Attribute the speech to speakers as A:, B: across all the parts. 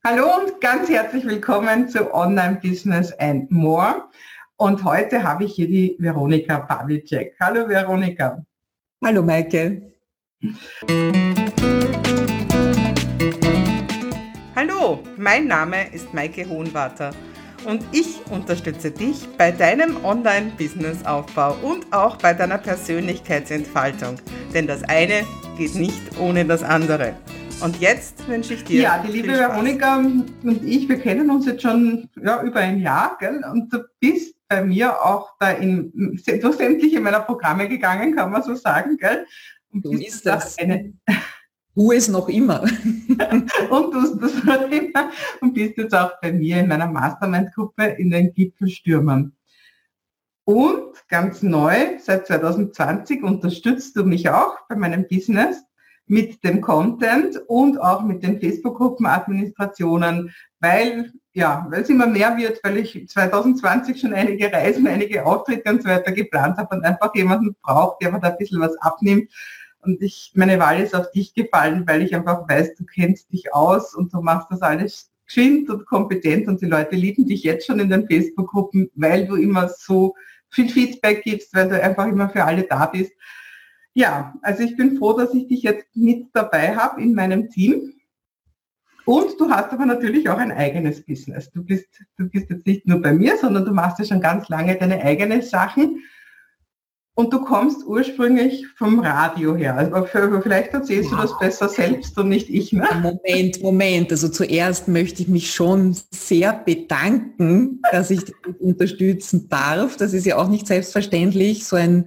A: Hallo und ganz herzlich willkommen zu Online Business and More. Und heute habe ich hier die Veronika Pawlicek. Hallo Veronika.
B: Hallo Maike.
A: Hallo, mein Name ist Maike Hohenwarter und ich unterstütze dich bei deinem Online-Business-Aufbau und auch bei deiner Persönlichkeitsentfaltung. Denn das eine geht nicht ohne das andere. Und jetzt wünsche ich dir die liebe Veronika und ich, wir kennen uns jetzt schon über ein Jahr, gell? Und du bist bei mir auch da durch sämtliche meiner Programme gegangen, kann man so sagen, gell?
B: Und so ist das. Tu es noch immer.
A: Und tust das noch immer und bist jetzt auch bei mir in meiner Mastermind-Gruppe in den Gipfelstürmern. Und ganz neu, seit 2020 unterstützt du mich auch bei meinem Business mit dem Content und auch mit den Facebook-Gruppen-Administrationen, weil es immer mehr wird, weil ich 2020 schon einige Reisen, einige Auftritte und so weiter geplant habe und einfach jemanden braucht, der mir da ein bisschen was abnimmt. Und meine Wahl ist auf dich gefallen, weil ich einfach weiß, du kennst dich aus und du machst das alles geschwind und kompetent und die Leute lieben dich jetzt schon in den Facebook-Gruppen, weil du immer so viel Feedback gibst, weil du einfach immer für alle da bist. Ja, also ich bin froh, dass ich dich jetzt mit dabei habe in meinem Team. Und du hast aber natürlich auch ein eigenes Business. Du bist jetzt nicht nur bei mir, sondern du machst ja schon ganz lange deine eigenen Sachen. Und du kommst ursprünglich vom Radio her. Also vielleicht erzählst du das besser selbst und nicht ich. Ne?
B: Moment. Also zuerst möchte ich mich schon sehr bedanken, dass ich dich unterstützen darf. Das ist ja auch nicht selbstverständlich,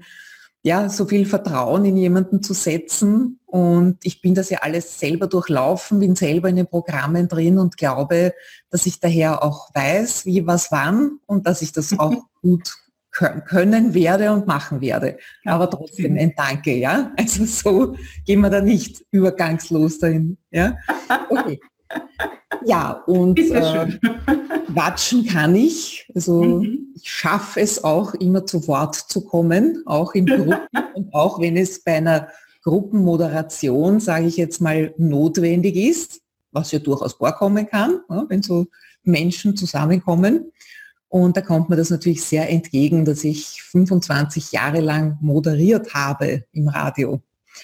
B: so viel Vertrauen in jemanden zu setzen. Und ich bin das ja alles selber durchlaufen, bin selber in den Programmen drin und glaube, dass ich daher auch weiß, wie, was, wann und dass ich das auch gut können werde und machen werde. Aber trotzdem ein Danke, ja? Also so gehen wir da nicht übergangslos dahin, ja? Okay. Ja, und quatschen kann ich. Also ich schaffe es auch immer zu Wort zu kommen, auch in Gruppen und auch wenn es bei einer Gruppenmoderation, sage ich jetzt mal, notwendig ist, was ja durchaus vorkommen kann, ja, wenn so Menschen zusammenkommen. Und da kommt mir das natürlich sehr entgegen, dass ich 25 Jahre lang moderiert habe im Radio.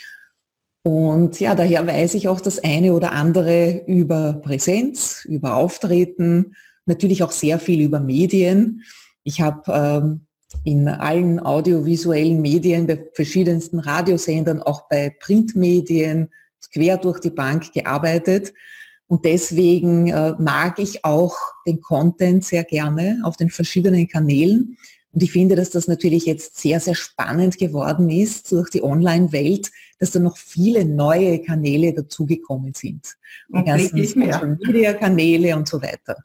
B: Und ja, daher weiß ich auch das eine oder andere über Präsenz, über Auftreten, natürlich auch sehr viel über Medien. Ich habe in allen audiovisuellen Medien, bei verschiedensten Radiosendern, auch bei Printmedien, quer durch die Bank gearbeitet. Und deswegen mag ich auch den Content sehr gerne auf den verschiedenen Kanälen. Und ich finde, dass das natürlich jetzt sehr, sehr spannend geworden ist durch die Online-Welt, dass da noch viele neue Kanäle dazugekommen sind. Die ganzen Social-Media-Kanäle und so weiter.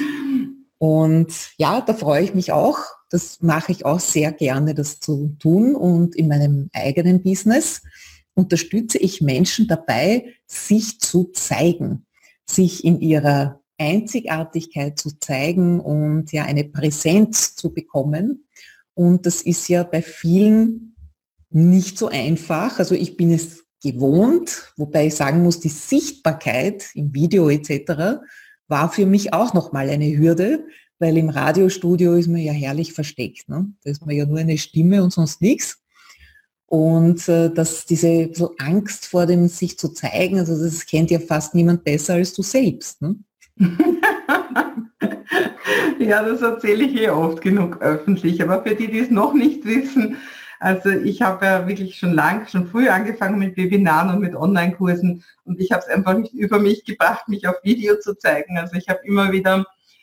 B: Und ja, da freue ich mich auch. Das mache ich auch sehr gerne, das zu tun. Und in meinem eigenen Business unterstütze ich Menschen dabei, sich zu zeigen, sich in ihrer Einzigartigkeit zu zeigen und ja eine Präsenz zu bekommen. Und das ist ja bei vielen nicht so einfach. Also ich bin es gewohnt, wobei ich sagen muss, die Sichtbarkeit im Video etc. war für mich auch nochmal eine Hürde, weil im Radiostudio ist man ja herrlich versteckt. Ne? Da ist man ja nur eine Stimme und sonst nichts. Und dass diese so Angst vor dem sich zu zeigen, also das kennt ja fast niemand besser als du selbst. Ne?
A: Ja, das erzähle ich oft genug öffentlich, aber für die, die es noch nicht wissen, also ich habe ja wirklich schon früh angefangen mit Webinaren und mit Online-Kursen und ich habe es einfach nicht über mich gebracht, mich auf Video zu zeigen. Also ich habe immer wieder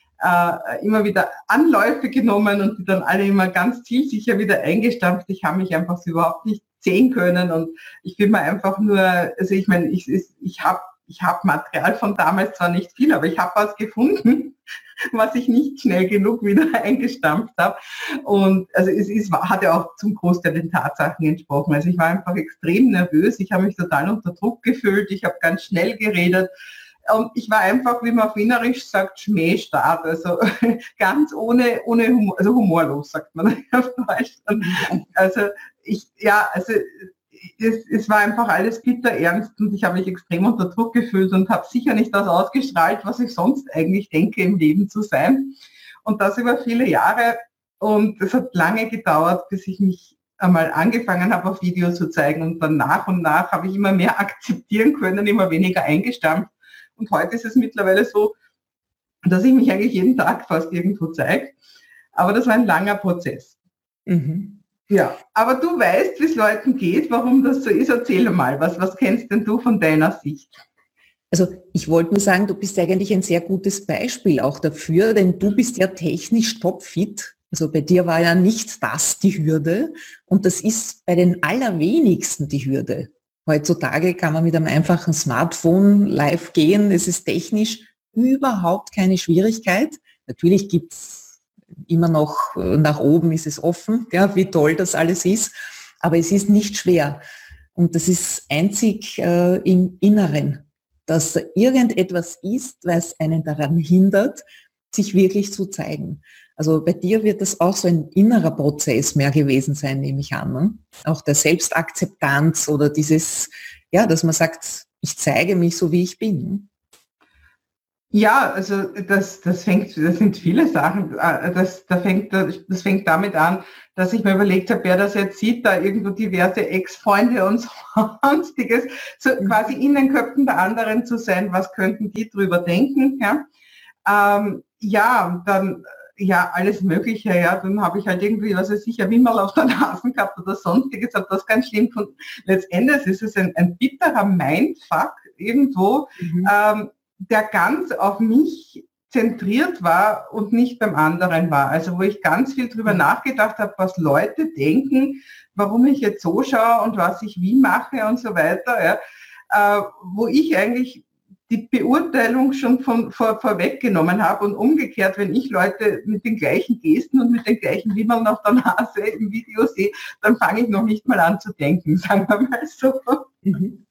A: Anläufe genommen und die dann alle immer ganz zielsicher wieder eingestampft. Ich habe mich einfach so überhaupt nicht sehen können und ich bin mir einfach nur, also ich meine, ich habe Material von damals zwar nicht viel, aber ich habe was gefunden, was ich nicht schnell genug wieder eingestampft habe. Und also hat ja auch zum Großteil den Tatsachen entsprochen. Also ich war einfach extrem nervös, ich habe mich total unter Druck gefühlt, ich habe ganz schnell geredet. Und ich war einfach, wie man auf Wienerisch sagt, schmähstark, also ganz ohne Humor, also humorlos, sagt man auf Deutsch. Also es war einfach alles bitter ernst und ich habe mich extrem unter Druck gefühlt und habe sicher nicht das ausgestrahlt, was ich sonst eigentlich denke, im Leben zu sein. Und das über viele Jahre. Und es hat lange gedauert, bis ich mich einmal angefangen habe, auf Video zu zeigen. Und dann nach und nach habe ich immer mehr akzeptieren können, immer weniger eingestampft. Und heute ist es mittlerweile so, dass ich mich eigentlich jeden Tag fast irgendwo zeige. Aber das war ein langer Prozess.
B: Mhm.
A: Ja, aber du weißt, wie es Leuten geht, warum das so ist. Erzähl mal, was kennst denn du von deiner Sicht?
B: Also ich wollte nur sagen, du bist eigentlich ein sehr gutes Beispiel auch dafür, denn du bist ja technisch topfit. Also bei dir war ja nicht das die Hürde und das ist bei den allerwenigsten die Hürde. Heutzutage kann man mit einem einfachen Smartphone live gehen. Es ist technisch überhaupt keine Schwierigkeit. Natürlich gibt's immer noch nach oben, ist es offen, ja, wie toll das alles ist, aber es ist nicht schwer. Und das ist einzig im Inneren, dass da irgendetwas ist, was einen daran hindert, sich wirklich zu zeigen. Also bei dir wird das auch so ein innerer Prozess mehr gewesen sein, nehme ich an. Ne? Auch der Selbstakzeptanz oder dieses, ja, dass man sagt, ich zeige mich so, wie ich bin.
A: Ja, also das sind viele Sachen. Das fängt damit an, dass ich mir überlegt habe, wer das jetzt sieht, da irgendwo diverse Ex-Freunde und sonstiges, so quasi in den Köpfen der anderen zu sein, was könnten die drüber denken. Dann alles Mögliche, ja, dann habe ich halt irgendwie, was weiß ich, ein Wimmerl auf der Nase gehabt oder sonstiges, habe das ganz schlimm gefunden. Letztendlich ist es ein bitterer Mindfuck irgendwo, der ganz auf mich zentriert war und nicht beim anderen war. Also wo ich ganz viel drüber nachgedacht habe, was Leute denken, warum ich jetzt so schaue und was ich wie mache und so weiter, ja, wo ich eigentlich die Beurteilung schon vorweggenommen habe und umgekehrt, wenn ich Leute mit den gleichen Gesten und mit den gleichen Wimmeln auf der Nase im Video sehe, dann fange ich noch nicht mal an zu denken, sagen wir mal so.
B: Mhm.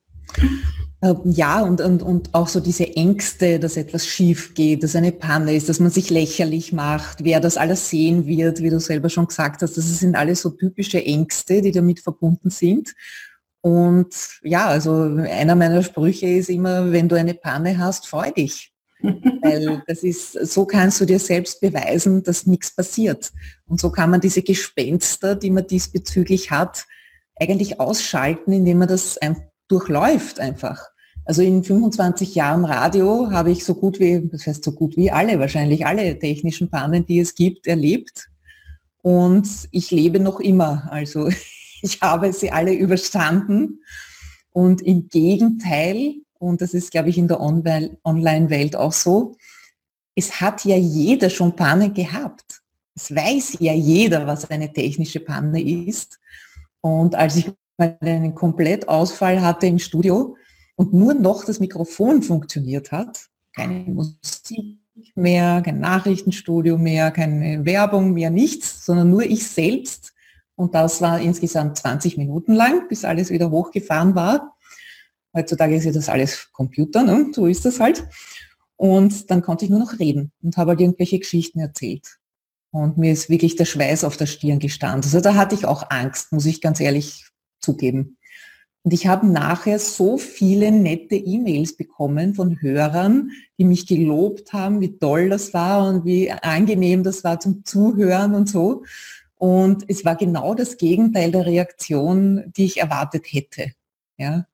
B: Ja, und auch so diese Ängste, dass etwas schief geht, dass eine Panne ist, dass man sich lächerlich macht, wer das alles sehen wird, wie du selber schon gesagt hast, das sind alles so typische Ängste, die damit verbunden sind. Und ja, also einer meiner Sprüche ist immer, wenn du eine Panne hast, freu dich. Weil das ist, so kannst du dir selbst beweisen, dass nichts passiert. Und so kann man diese Gespenster, die man diesbezüglich hat, eigentlich ausschalten, indem man das durchläuft einfach. Also in 25 Jahren Radio habe ich so gut wie, das heißt so gut wie alle, wahrscheinlich alle technischen Pannen, die es gibt, erlebt. Und ich lebe noch immer. Also ich habe sie alle überstanden. Und im Gegenteil, und das ist, glaube ich, in der Online-Welt auch so, es hat ja jeder schon Panne gehabt. Es weiß ja jeder, was eine technische Panne ist. Und als ich mal einen Komplettausfall hatte im Studio und nur noch das Mikrofon funktioniert hat, keine Musik mehr, kein Nachrichtenstudio mehr, keine Werbung mehr, nichts, sondern nur ich selbst. Und das war insgesamt 20 Minuten lang, bis alles wieder hochgefahren war. Heutzutage ist ja das alles Computer, ne? So ist das halt. Und dann konnte ich nur noch reden und habe halt irgendwelche Geschichten erzählt. Und mir ist wirklich der Schweiß auf der Stirn gestanden. Also da hatte ich auch Angst, muss ich ganz ehrlich zugeben. Und ich habe nachher so viele nette E-Mails bekommen von Hörern, die mich gelobt haben, wie toll das war und wie angenehm das war zum Zuhören und so. Und es war genau das Gegenteil der Reaktion, die ich erwartet hätte. Ja.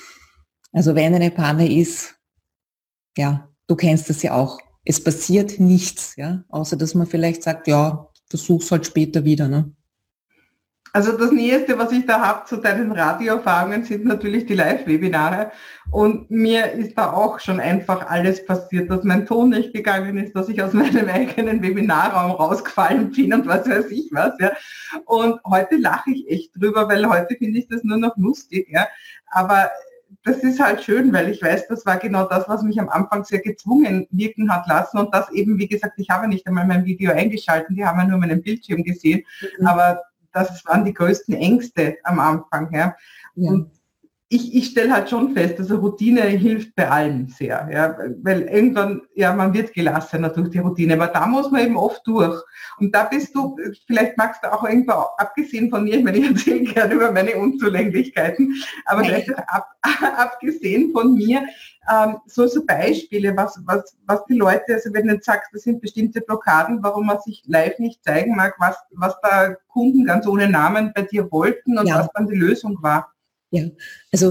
B: Also wenn eine Panne ist, ja, du kennst das ja auch. Es passiert nichts, ja, außer dass man vielleicht sagt, ja, versuch's halt später wieder, ne?
A: Also das Nächste, was ich da habe zu deinen Radioerfahrungen, sind natürlich die Live-Webinare. Und mir ist da auch schon einfach alles passiert, dass mein Ton nicht gegangen ist, dass ich aus meinem eigenen Webinarraum rausgefallen bin und was weiß ich was. Ja. Und heute lache ich echt drüber, weil heute finde ich das nur noch lustig. Ja. Aber das ist halt schön, weil ich weiß, das war genau das, was mich am Anfang sehr gezwungen wirken hat lassen. Und das eben, wie gesagt, ich habe nicht einmal mein Video eingeschalten, die haben ja nur meinen Bildschirm gesehen. Aber das waren die größten Ängste am Anfang. Ja.
B: Ja.
A: Und ich stelle halt schon fest, also Routine hilft bei allem sehr, ja, weil irgendwann, ja, man wird gelassener durch die Routine, aber da muss man eben oft durch. Und da bist du, vielleicht magst du auch irgendwo, abgesehen von mir, ich meine, ich erzähle gerne über meine Unzulänglichkeiten, aber vielleicht auch abgesehen von mir, so Beispiele, was die Leute, also wenn du jetzt sagst, das sind bestimmte Blockaden, warum man sich live nicht zeigen mag, was da Kunden ganz ohne Namen bei dir wollten und was dann die Lösung war.
B: Ja, also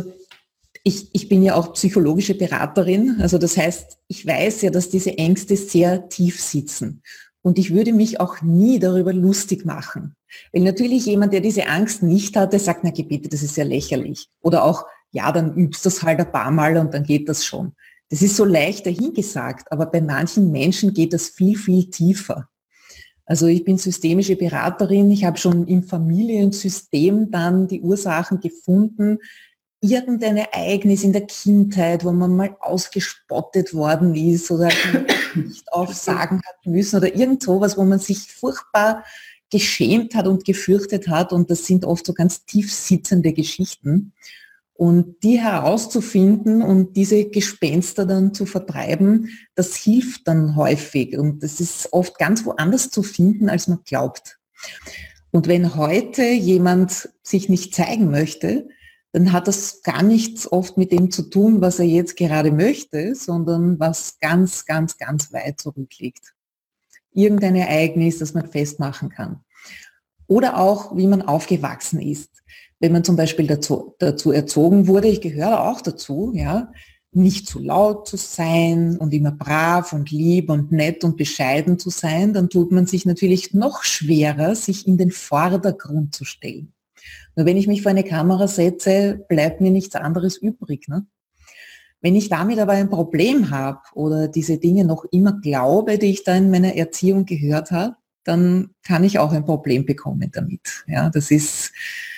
B: ich bin ja auch psychologische Beraterin, also das heißt, ich weiß ja, dass diese Ängste sehr tief sitzen. Und ich würde mich auch nie darüber lustig machen. Weil natürlich jemand, der diese Angst nicht hat, der sagt, na bitte, das ist ja lächerlich. Oder auch, ja, dann übst du das halt ein paar Mal und dann geht das schon. Das ist so leicht dahingesagt, aber bei manchen Menschen geht das viel, viel tiefer. Also ich bin systemische Beraterin, ich habe schon im Familiensystem dann die Ursachen gefunden, irgendein Ereignis in der Kindheit, wo man mal ausgespottet worden ist oder nicht aufsagen hat müssen oder irgend sowas, wo man sich furchtbar geschämt hat und gefürchtet hat, und das sind oft so ganz tief sitzende Geschichten. Und die herauszufinden und diese Gespenster dann zu vertreiben, das hilft dann häufig. Und das ist oft ganz woanders zu finden, als man glaubt. Und wenn heute jemand sich nicht zeigen möchte, dann hat das gar nichts oft mit dem zu tun, was er jetzt gerade möchte, sondern was ganz, ganz, ganz weit zurückliegt. Irgendein Ereignis, das man festmachen kann. Oder auch, wie man aufgewachsen ist. Wenn man zum Beispiel dazu erzogen wurde, ich gehöre auch dazu, ja, nicht zu laut zu sein und immer brav und lieb und nett und bescheiden zu sein, dann tut man sich natürlich noch schwerer, sich in den Vordergrund zu stellen. Nur wenn ich mich vor eine Kamera setze, bleibt mir nichts anderes übrig. Ne? Wenn ich damit aber ein Problem habe oder diese Dinge noch immer glaube, die ich da in meiner Erziehung gehört habe, dann kann ich auch ein Problem bekommen damit. Ja, das ist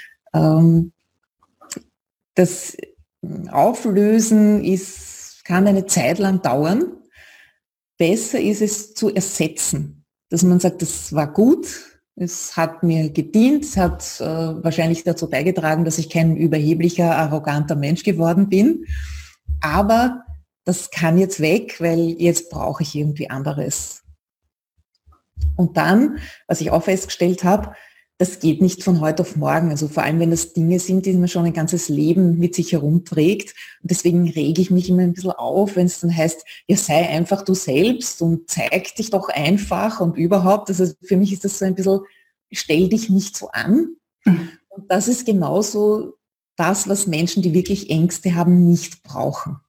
B: das Auflösen kann eine Zeit lang dauern. Besser ist es zu ersetzen, dass man sagt, das war gut, es hat mir gedient, es hat wahrscheinlich dazu beigetragen, dass ich kein überheblicher, arroganter Mensch geworden bin, aber das kann jetzt weg, weil jetzt brauche ich irgendwie anderes. Und dann, was ich auch festgestellt habe, das geht nicht von heute auf morgen. Also vor allem, wenn das Dinge sind, die man schon ein ganzes Leben mit sich herumträgt. Und deswegen rege ich mich immer ein bisschen auf, wenn es dann heißt, ja, sei einfach du selbst und zeig dich doch einfach und überhaupt. Also für mich ist das so ein bisschen, stell dich nicht so an. Und das ist genauso das, was Menschen, die wirklich Ängste haben, nicht brauchen.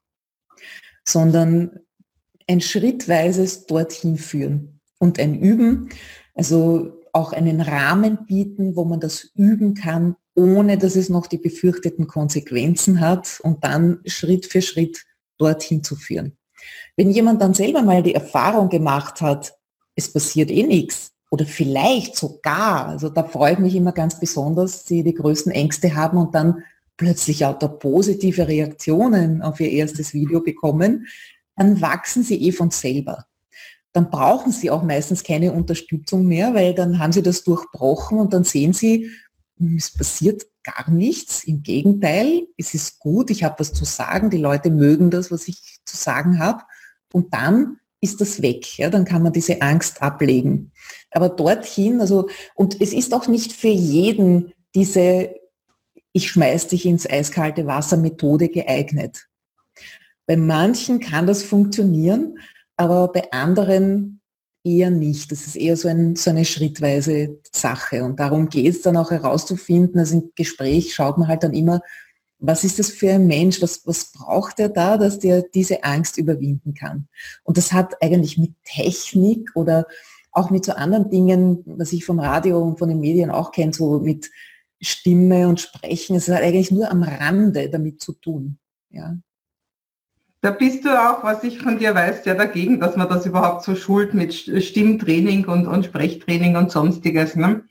B: Sondern ein schrittweises dorthin führen und ein Üben, also auch einen Rahmen bieten, wo man das üben kann, ohne dass es noch die befürchteten Konsequenzen hat und dann Schritt für Schritt dorthin zu führen. Wenn jemand dann selber mal die Erfahrung gemacht hat, es passiert eh nichts oder vielleicht sogar, also da freue ich mich immer ganz besonders, die die größten Ängste haben und dann plötzlich auch da positive Reaktionen auf ihr erstes Video bekommen, dann wachsen sie eh von selber. Dann brauchen sie auch meistens keine Unterstützung mehr, weil dann haben sie das durchbrochen und dann sehen sie, es passiert gar nichts. Im Gegenteil, es ist gut, ich habe was zu sagen, die Leute mögen das, was ich zu sagen habe. Und dann ist das weg. Ja, dann kann man diese Angst ablegen. Aber dorthin, also, und es ist auch nicht für jeden diese ich schmeiß dich ins eiskalte Wasser Methode geeignet. Bei manchen kann das funktionieren, aber bei anderen eher nicht. Das ist eher so eine schrittweise Sache. Und darum geht es dann auch herauszufinden, also im Gespräch schaut man halt dann immer, was ist das für ein Mensch, was braucht er da, dass der diese Angst überwinden kann. Und das hat eigentlich mit Technik oder auch mit so anderen Dingen, was ich vom Radio und von den Medien auch kenne, so mit Stimme und Sprechen, es hat eigentlich nur am Rande damit zu tun. Ja.
A: Da bist du auch, was ich von dir weiß, ja dagegen, dass man das überhaupt so schult mit Stimmtraining und Sprechtraining und sonstiges, ne?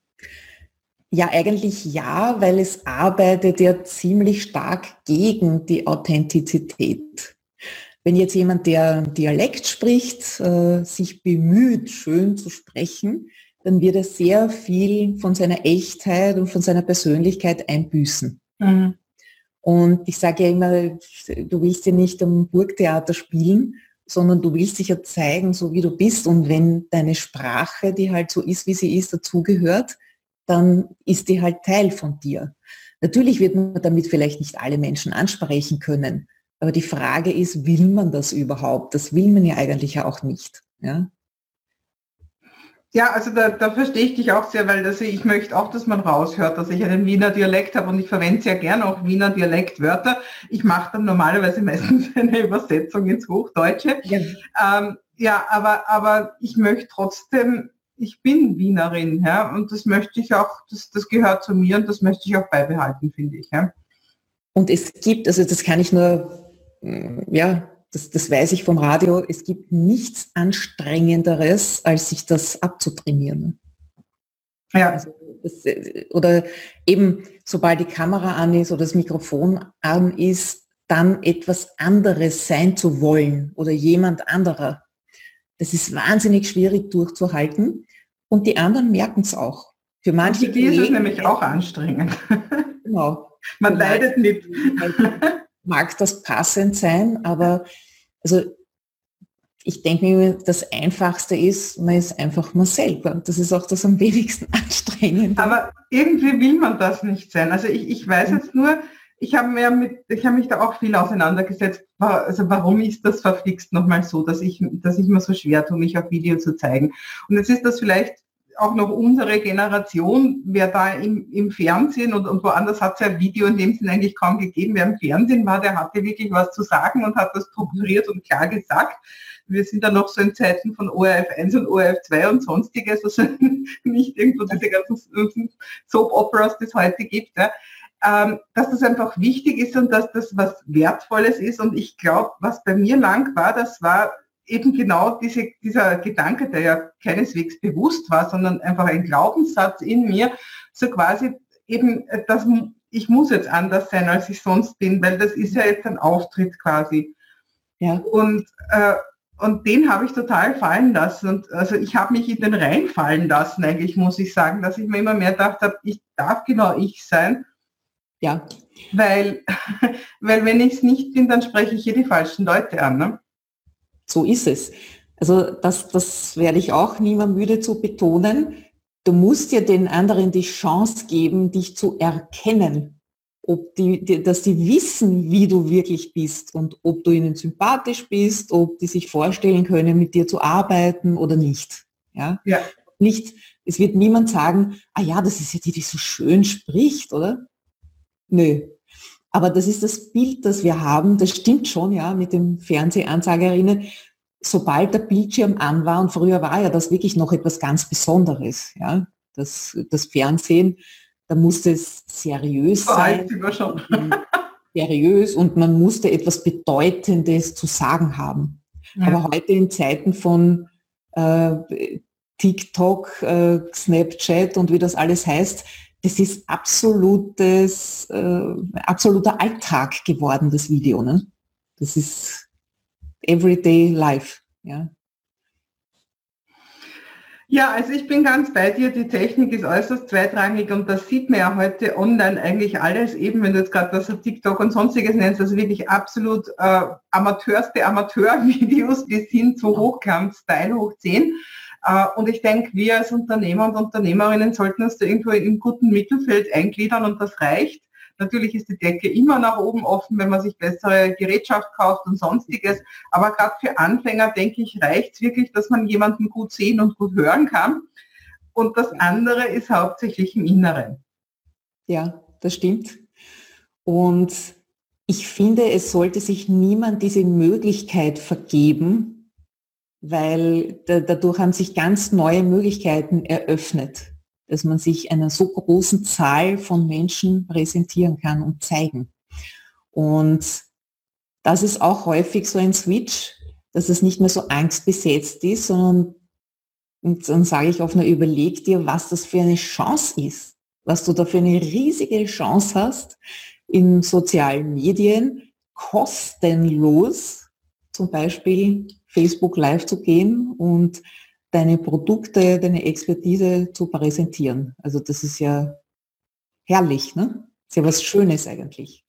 B: Ja, eigentlich ja, weil es arbeitet ja ziemlich stark gegen die Authentizität. Wenn jetzt jemand, der Dialekt spricht, sich bemüht, schön zu sprechen, dann wird er sehr viel von seiner Echtheit und von seiner Persönlichkeit einbüßen. Mhm. Und ich sage ja immer, du willst ja nicht am Burgtheater spielen, sondern du willst dich ja zeigen, so wie du bist. Und wenn deine Sprache, die halt so ist, wie sie ist, dazugehört, dann ist die halt Teil von dir. Natürlich wird man damit vielleicht nicht alle Menschen ansprechen können, aber die Frage ist, will man das überhaupt? Das will man ja eigentlich auch nicht. Ja?
A: Ja, also da verstehe ich dich auch sehr, weil ich möchte auch, dass man raushört, dass ich einen Wiener Dialekt habe und ich verwende sehr gerne auch Wiener Dialektwörter. Ich mache dann normalerweise meistens eine Übersetzung ins Hochdeutsche. Ja, aber ich möchte trotzdem, ich bin Wienerin, ja, und das möchte ich auch, das gehört zu mir und das möchte ich auch beibehalten, finde ich. Ja.
B: Und es gibt, also das kann ich nur, ja, das weiß ich vom Radio, es gibt nichts Anstrengenderes, als sich das abzutrainieren. Ja. Also oder eben, sobald die Kamera an ist oder das Mikrofon an ist, dann etwas anderes sein zu wollen oder jemand anderer. Das ist wahnsinnig schwierig durchzuhalten und die anderen merken es auch.
A: Für manche und für die ist es nämlich auch anstrengend.
B: Genau.
A: Man leidet mit.
B: Mag das passend sein, aber also ich denke mir, das Einfachste ist, man ist einfach man selber. Das ist auch das am wenigsten anstrengend.
A: Aber irgendwie will man das nicht sein. Also ich weiß jetzt nur, ich habe mich da auch viel auseinandergesetzt, also warum ist das verflixt nochmal so, dass ich mir so schwer tue, mich auf Video zu zeigen. Und jetzt ist das vielleicht auch noch unsere Generation, wer da im Fernsehen und woanders hat es ja Video in dem Sinne eigentlich kaum gegeben. Wer im Fernsehen war, der hatte wirklich was zu sagen und hat das strukturiert und klar gesagt. Wir sind dann noch so in Zeiten von ORF 1 und ORF 2 und sonstiges, also nicht irgendwo diese ganzen Soap-Operas, die es heute gibt. Ja. Dass das einfach wichtig ist und dass das was Wertvolles ist. Und ich glaube, was bei mir lang war, das war eben genau dieser Gedanke, der ja keineswegs bewusst war, sondern einfach ein Glaubenssatz in mir, so quasi eben, dass ich muss jetzt anders sein, als ich sonst bin, weil das ist ja jetzt ein Auftritt quasi. Ja. Und den habe ich total fallen lassen. Und also ich habe mich in den Rhein fallen lassen, eigentlich muss ich sagen, dass ich mir immer mehr gedacht habe, ich darf genau ich sein. Ja. Weil wenn ich es nicht bin, dann spreche ich hier die falschen Leute an. Ne?
B: So ist es. Also das werde ich auch nie mehr müde zu betonen. Du musst ja den anderen die Chance geben, dich zu erkennen. Dass die wissen, wie du wirklich bist und ob du ihnen sympathisch bist, ob die sich vorstellen können, mit dir zu arbeiten oder nicht. Ja? Ja. Nicht, es wird niemand sagen, ah ja, das ist ja die so schön spricht, oder? Nö. Aber das ist das Bild, das wir haben, das stimmt schon, ja, mit den Fernsehansagerinnen. Sobald der Bildschirm an war, und früher war ja das wirklich noch etwas ganz Besonderes, ja, das Fernsehen, da musste es seriös sein, seriös und man musste etwas Bedeutendes zu sagen haben. Ja. Aber heute in Zeiten von TikTok, Snapchat und wie das alles heißt, das ist absoluter Alltag geworden, das Video. Ne? Das ist everyday life. Ja.
A: Ja, also ich bin ganz bei dir, die Technik ist äußerst zweitrangig und das sieht man ja heute online eigentlich alles, eben wenn du jetzt gerade das TikTok und sonstiges nennst, also wirklich absolut amateurste Amateurvideos bis hin zu Hochglanz-Style hoch 10. Und ich denke, wir als Unternehmer und Unternehmerinnen sollten uns da irgendwo im guten Mittelfeld eingliedern und das reicht. Natürlich ist die Decke immer nach oben offen, wenn man sich bessere Gerätschaft kauft und sonstiges. Aber gerade für Anfänger, denke ich, reicht es wirklich, dass man jemanden gut sehen und gut hören kann. Und das andere ist hauptsächlich im Inneren.
B: Ja, das stimmt. Und ich finde, es sollte sich niemand diese Möglichkeit vergeben, weil dadurch haben sich ganz neue Möglichkeiten eröffnet, dass man sich einer so großen Zahl von Menschen präsentieren kann und zeigen. Und das ist auch häufig so ein Switch, dass es nicht mehr so angstbesetzt ist, sondern, und dann sage ich oft, überleg dir, was das für eine Chance ist, was du da für eine riesige Chance hast, in sozialen Medien kostenlos zum Beispiel Facebook Live zu gehen und deine Produkte, deine Expertise zu präsentieren. Also das ist ja herrlich, ne? Das ist ja was Schönes eigentlich.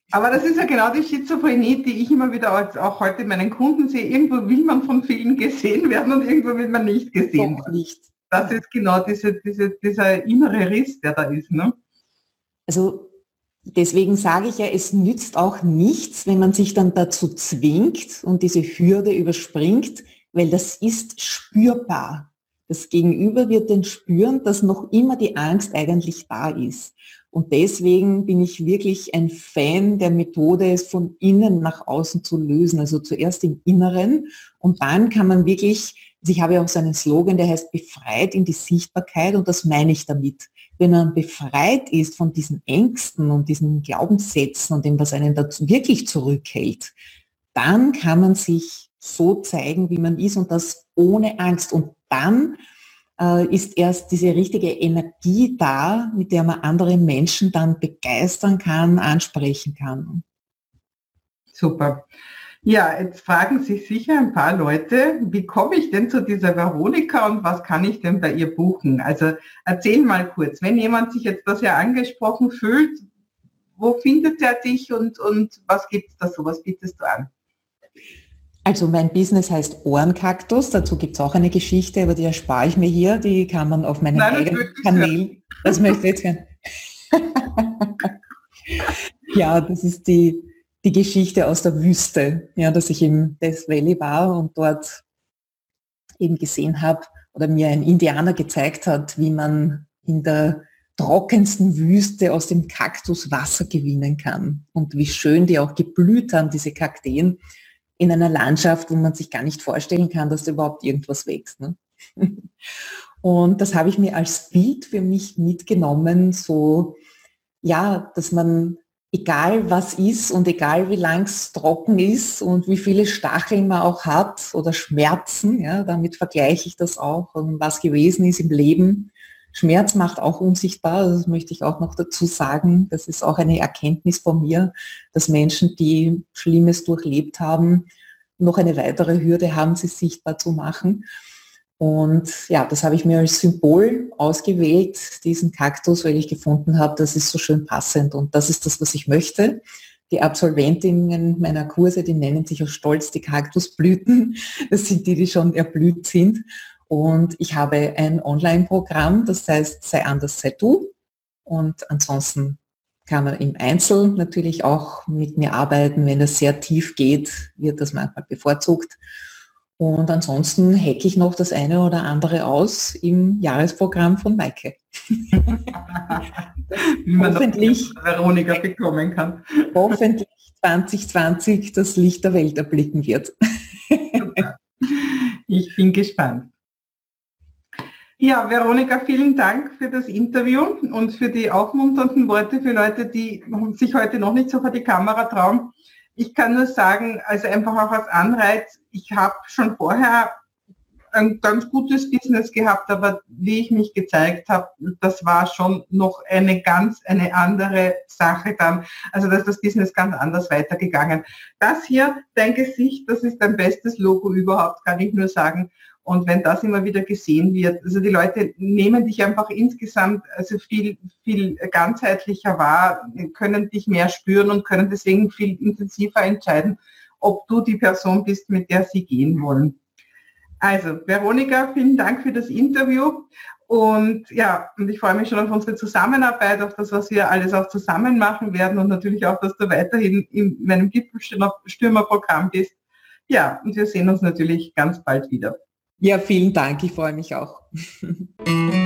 A: Aber das ist ja genau die Schizophrenie, die ich immer wieder auch heute meinen Kunden sehe. Irgendwo will man von vielen gesehen werden und irgendwo will man nicht gesehen werden.
B: Nicht.
A: Das ist genau dieser innere Riss, der da ist. Ne?
B: Also deswegen sage ich ja, es nützt auch nichts, wenn man sich dann dazu zwingt und diese Hürde überspringt, weil das ist spürbar. Das Gegenüber wird dann spüren, dass noch immer die Angst eigentlich da ist. Und deswegen bin ich wirklich ein Fan der Methode, es von innen nach außen zu lösen. Also zuerst im Inneren und dann kann man wirklich, also ich habe ja auch so einen Slogan, der heißt befreit in die Sichtbarkeit und das meine ich damit. Wenn man befreit ist von diesen Ängsten und diesen Glaubenssätzen und dem, was einen dazu wirklich zurückhält, dann kann man sich so zeigen, wie man ist und das ohne Angst. Und dann ist erst diese richtige Energie da, mit der man andere Menschen dann begeistern kann, ansprechen kann.
A: Super. Ja, jetzt fragen sich sicher ein paar Leute, wie komme ich denn zu dieser Veronika und was kann ich denn bei ihr buchen? Also erzähl mal kurz, wenn jemand sich jetzt das ja angesprochen fühlt, wo findet er dich und was gibt es da so, was bietest du an?
B: Also mein Business heißt Ohrenkaktus, dazu gibt es auch eine Geschichte, aber die erspare ich mir hier, die kann man auf meinen eigenen Kanälen. Das möchte ich jetzt hören. Ja, das ist die Geschichte aus der Wüste, ja, dass ich im Death Valley war und dort eben gesehen habe oder mir ein Indianer gezeigt hat, wie man in der trockensten Wüste aus dem Kaktus Wasser gewinnen kann und wie schön die auch geblüht haben, diese Kakteen, in einer Landschaft, wo man sich gar nicht vorstellen kann, dass da überhaupt irgendwas wächst. Ne? Und das habe ich mir als Bild für mich mitgenommen, so, ja, dass man, egal was ist und egal wie lang es trocken ist und wie viele Stacheln man auch hat oder Schmerzen, ja, damit vergleiche ich das auch, und was gewesen ist im Leben. Schmerz macht auch unsichtbar, das möchte ich auch noch dazu sagen. Das ist auch eine Erkenntnis von mir, dass Menschen, die Schlimmes durchlebt haben, noch eine weitere Hürde haben, sie sichtbar zu machen. Und ja, das habe ich mir als Symbol ausgewählt, diesen Kaktus, weil ich gefunden habe, das ist so schön passend und das ist das, was ich möchte. Die Absolventinnen meiner Kurse, die nennen sich aus Stolz die Kaktusblüten. Das sind die schon erblüht sind. Und ich habe ein Online-Programm, das heißt Sei anders, sei du. Und ansonsten kann man im Einzel natürlich auch mit mir arbeiten. Wenn das sehr tief geht, wird das manchmal bevorzugt. Und ansonsten hacke ich noch das eine oder andere aus im Jahresprogramm von Maike.
A: Wie man hoffentlich Veronika bekommen kann.
B: Hoffentlich 2020 das Licht der Welt erblicken wird.
A: Ich bin gespannt. Ja, Veronika, vielen Dank für das Interview und für die aufmunternden Worte für Leute, die sich heute noch nicht so vor die Kamera trauen. Ich kann nur sagen, also einfach auch als Anreiz, ich habe schon vorher ein ganz gutes Business gehabt, aber wie ich mich gezeigt habe, das war schon noch eine andere Sache dann. Also da ist das Business ganz anders weitergegangen. Das hier, dein Gesicht, das ist dein bestes Logo überhaupt, kann ich nur sagen. Und wenn das immer wieder gesehen wird, also die Leute nehmen dich einfach insgesamt also viel ganzheitlicher wahr, können dich mehr spüren und können deswegen viel intensiver entscheiden, ob du die Person bist, mit der sie gehen wollen. Also, Veronika, vielen Dank für das Interview und ja, und ich freue mich schon auf unsere Zusammenarbeit, auf das, was wir alles auch zusammen machen werden und natürlich auch, dass du weiterhin in meinem Gipfelstürmerprogramm bist. Ja, und wir sehen uns natürlich ganz bald wieder.
B: Ja, vielen Dank, ich freue mich auch.